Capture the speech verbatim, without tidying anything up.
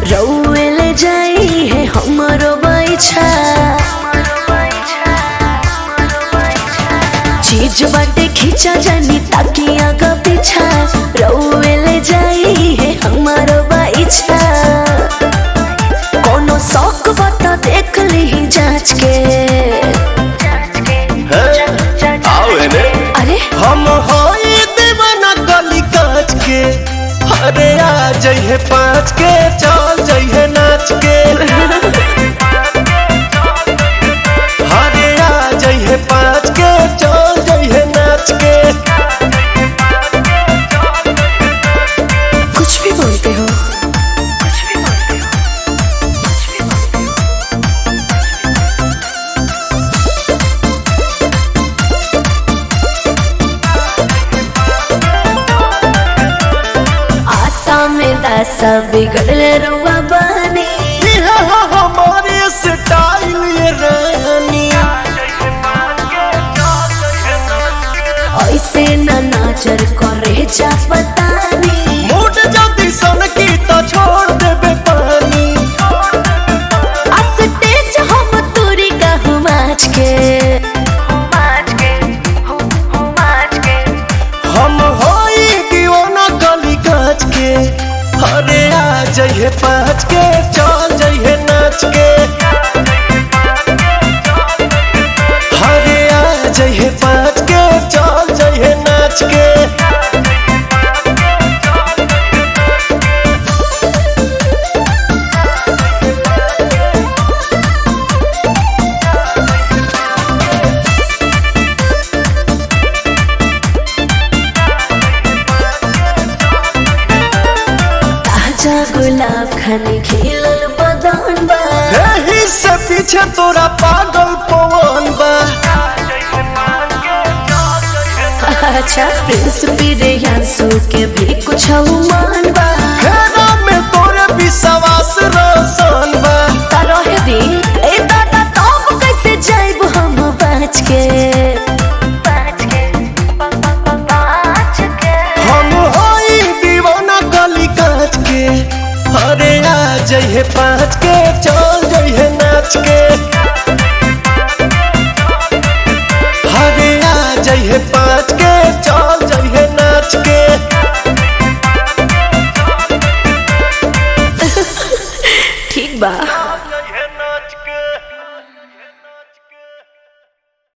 रउए ले जाई है हमरो बैठा चीज बाटे खींचा जानी ताकि आगा पीछा रउए ले जाई है हमारो बैठा कोनो शौक बता देख ली जांच के अरे हम होई दीवाना गली काच के अरे आ जइहे पाँच के चल जइहे नाच के अरे आ जइहे पाँच के चल जइहे नाच के कुछ भी बोलते हो में दासा बिगड़ले रुआ बानी हमारे स्टाइल ये रानी ऐसे ना नाचर करे जा पतानी मूड जल्दी सन की तो छोड़ देबे पानी अस्टेज हम तोरी कहूँ माच के हम होई दीवाना गली काच के अरे आ जइहे पाँच के चल जइहे नाच के अरे आ जइहे पाँच के चल जइहे नाच के गुलाब खाने खिलल बदन बा एही से पीछे तोरा पागल पवन बा अच्छा प्रिंस बिरयांसु के भी कुछ मान बा हेरा में तोरे विश्वास रोशन बा रहे दी ए दादा तब कैसे जाइब हम बच के हम होई दीवाना गली काच के अरे आ जइहे पाँच के चल जइहे नाच के अरे आ जइहे पाँच के चल जइहे नाच के ठीक बा।